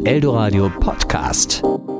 Eldoradio Podcast.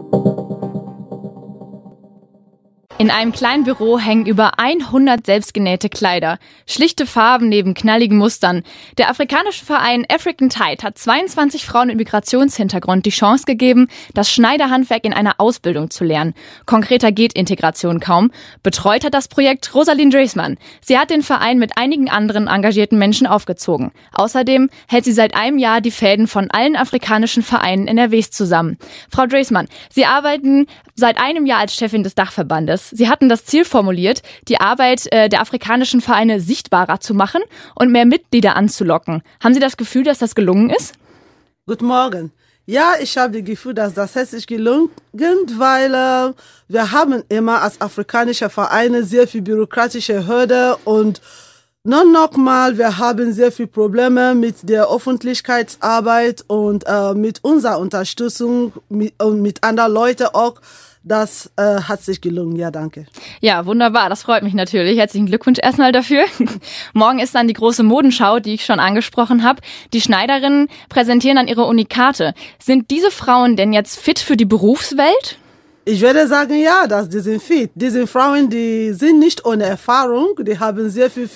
In einem kleinen Büro hängen über 100 selbstgenähte Kleider. Schlichte Farben neben knalligen Mustern. Der afrikanische Verein African Tide hat 22 Frauen mit Migrationshintergrund die Chance gegeben, das Schneiderhandwerk in einer Ausbildung zu lernen. Konkreter geht Integration kaum. Betreut hat das Projekt Rosalind Dreesmann. Sie hat den Verein mit einigen anderen engagierten Menschen aufgezogen. Außerdem hält sie seit einem Jahr die Fäden von allen afrikanischen Vereinen NRWs zusammen. Frau Dreesmann, Sie arbeiten seit einem Jahr als Chefin des Dachverbandes. Sie hatten das Ziel formuliert, die Arbeit der afrikanischen Vereine sichtbarer zu machen und mehr Mitglieder anzulocken. Haben Sie das Gefühl, dass das gelungen ist? Guten Morgen. Ja, ich habe das Gefühl, dass das ist gelungen, weil wir haben immer als afrikanische Vereine sehr viel bürokratische Hürde und nochmal, wir haben sehr viele Probleme mit der Öffentlichkeitsarbeit und mit unserer Unterstützung und mit anderen Leuten auch. Das hat sich gelungen, ja, danke. Ja, wunderbar, das freut mich natürlich. Herzlichen Glückwunsch erstmal dafür. Morgen ist dann die große Modenschau, die ich schon angesprochen habe. Die Schneiderinnen präsentieren dann ihre Unikate. Sind diese Frauen denn jetzt fit für die Berufswelt? Ich würde sagen, ja, die sind fit. Diese Frauen, die sind nicht ohne Erfahrung, die haben sehr viel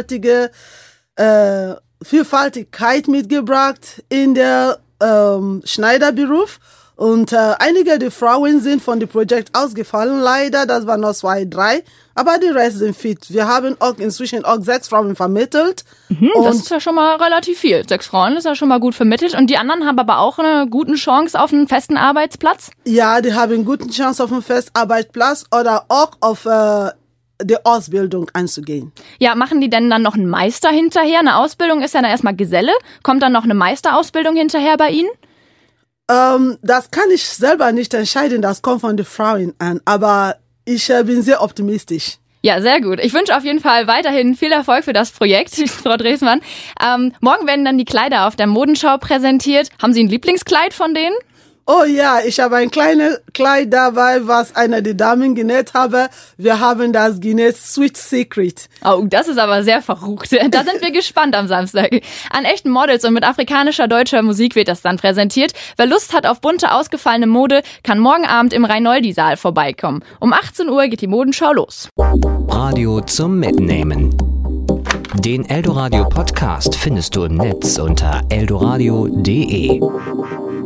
Vielfaltigkeit mitgebracht in der Schneiderberuf. Und einige der Frauen sind von dem Projekt ausgefallen, leider, das waren noch 2, 3, aber die Rest sind fit. Wir haben auch inzwischen 6 Frauen vermittelt. Das ist ja schon mal relativ viel. 6 Frauen ist ja schon mal gut vermittelt. Und die anderen haben aber auch eine gute Chance auf einen festen Arbeitsplatz? Ja, die haben eine gute Chance auf einen festen Arbeitsplatz oder auch auf die Ausbildung einzugehen. Ja, machen die denn dann noch einen Meister hinterher? Eine Ausbildung ist ja dann erstmal Geselle. Kommt dann noch eine Meisterausbildung hinterher bei Ihnen? Das kann ich selber nicht entscheiden, das kommt von den Frauen an, aber ich bin sehr optimistisch. Ja, sehr gut. Ich wünsche auf jeden Fall weiterhin viel Erfolg für das Projekt, Frau Dreesmann. Morgen werden dann die Kleider auf der Modenschau präsentiert. Haben Sie ein Lieblingskleid von denen? Oh ja, ich habe ein kleines Kleid dabei, was eine der Damen genäht habe. Wir haben das genäht Sweet Secret. Oh, das ist aber sehr verrucht. Da sind wir gespannt am Samstag. An echten Models und mit afrikanischer deutscher Musik wird das dann präsentiert. Wer Lust hat auf bunte, ausgefallene Mode, kann morgen Abend im Reinoldi-Saal vorbeikommen. Um 18 Uhr geht die Modenschau los. Radio zum Mitnehmen. Den Eldoradio Podcast findest du im Netz unter eldoradio.de.